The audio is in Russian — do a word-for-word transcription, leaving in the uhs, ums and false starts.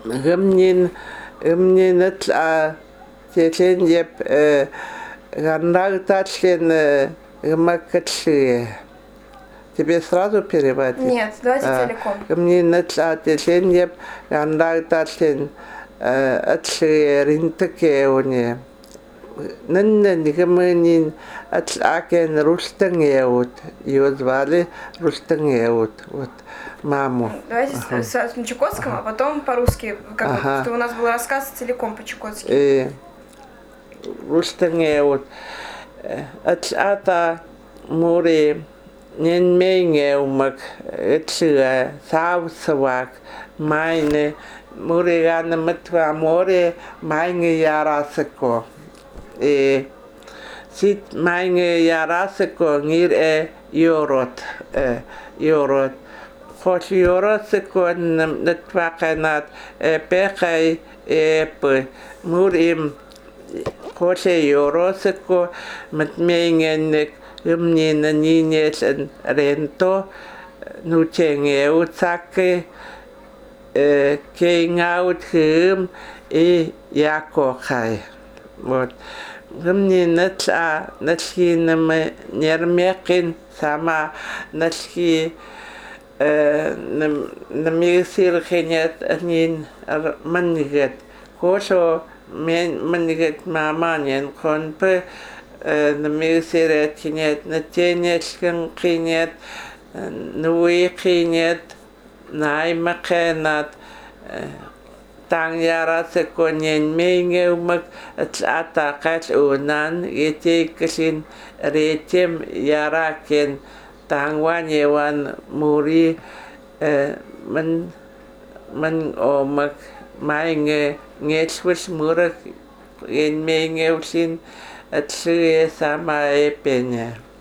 гымнин гымнин а телен еп ганнагтачлен гмакатшие. Тебе сразу переводить? Нет, давайте а, целиком. Гымнин а телен еп ганнагтачлен атшие ринтаке уне. Ныннен гымнин атлакен Рустангеут. Ее звали Рустангеут. Вот маму. Давайте ага. с, с, на чукотском, ага. а потом по-русски. Как ага. вот, что у нас был рассказ целиком по-чукотски. И Рустангеут. Атлата море нен менгеумак. Этшига саусавак. Майне море гана матва море майне ярасако. И сит майне ярасако ngir e yorot. Yorot. Хоч yorosако натваканат пекай еп мурим хоч yorosако матменгенек гымнина нинелен ренто нученге уцаке кейнгаут хым и якохай. Вот. Гымнин натла натли нама нермекин сама натли намирсир хенят анин манигет. Кошо мен манигет маманен конпе намирсир хенят натенешкен хенят нуи хенят наймакенат tang yara se konyen menge umak ata kat unan ite kasin retem yara ken tang wan yewan muri man man omak mange ngechwis murak en menge usin at sama e penya.